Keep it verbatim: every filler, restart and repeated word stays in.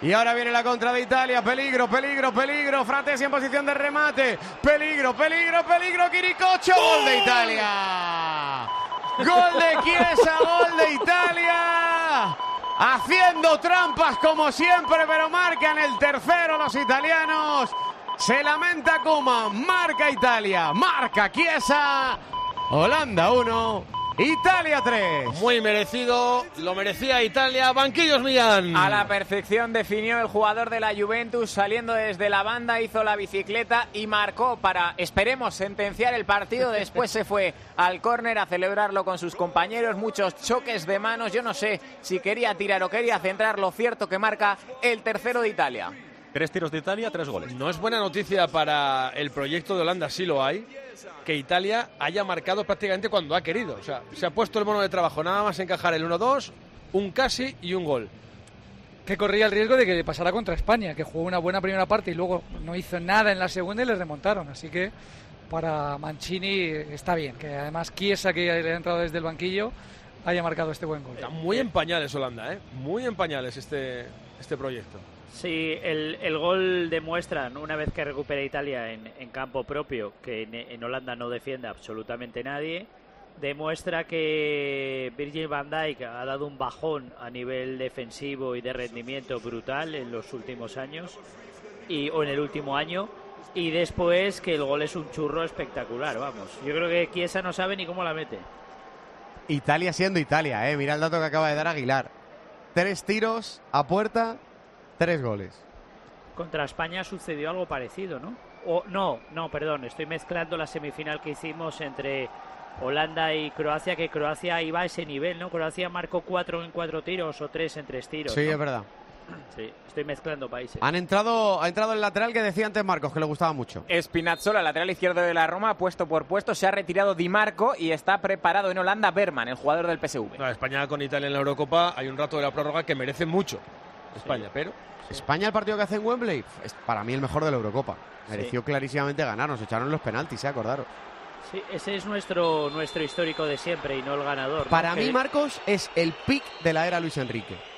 Y ahora viene la contra de Italia. Peligro, peligro, peligro. Fratesi en posición de remate. Peligro, peligro, peligro. Quiricocho. Gol de Italia. Gol de Chiesa, gol de Italia. Haciendo trampas como siempre, pero marcan el tercero los italianos. Se lamenta Koeman. Marca Italia. Marca Chiesa. Holanda uno. Italia tres. Muy merecido, lo merecía Italia. Banquillos Millán. A la perfección definió el jugador de la Juventus, saliendo desde la banda, hizo la bicicleta y marcó para, esperemos, sentenciar el partido. Después se fue al córner a celebrarlo con sus compañeros. Muchos choques de manos. Yo no sé si quería tirar o quería centrar. Lo cierto que marca el tercero de Italia. Tres tiros de Italia, tres goles. No es buena noticia para el proyecto de Holanda, sí lo hay, que Italia haya marcado prácticamente cuando ha querido. O sea, se ha puesto el mono de trabajo, nada más encajar el uno dos, un casi y un gol. Que corría el riesgo de que pasara contra España, que jugó una buena primera parte y luego no hizo nada en la segunda y les remontaron. Así que para Mancini está bien, que además Chiesa, que ha entrado desde el banquillo, haya marcado este buen gol. Está muy en pañales Holanda, ¿eh? Muy en pañales este, este proyecto. Sí, el, el gol demuestra, una vez que recupera Italia en, en campo propio, que en, en Holanda no defiende absolutamente nadie, demuestra que Virgil van Dijk ha dado un bajón a nivel defensivo y de rendimiento brutal en los últimos años, y, o en el último año, y después que el gol es un churro espectacular, vamos. Yo creo que Chiesa no sabe ni cómo la mete. Italia siendo Italia, eh. Mira el dato que acaba de dar Aguilar. Tres tiros a puerta. Tres goles. Contra España sucedió algo parecido, ¿no? O no, no, perdón, estoy mezclando la semifinal que hicimos entre Holanda y Croacia, que Croacia iba a ese nivel, ¿no? Croacia marcó cuatro en cuatro tiros o tres en tres tiros. Sí, ¿no? es verdad. Sí, estoy mezclando países. Han entrado, ha entrado el lateral que decía antes Marcos, que le gustaba mucho. Spinazzola, lateral izquierdo de la Roma, puesto por puesto, se ha retirado Di Marco y está preparado en Holanda Berman, el jugador del P S V. No, España con Italia en la Eurocopa, hay un rato de la prórroga que merece mucho España, sí. pero... España, el partido que hace en Wembley, es para mí el mejor de la Eurocopa. Mereció sí. clarísimamente ganar, nos echaron los penaltis, ¿eh? Acordaros. Sí, ese es nuestro, nuestro histórico de siempre y no el ganador. Para ¿no? mí, que... Marcos, es el pick de la era Luis Enrique.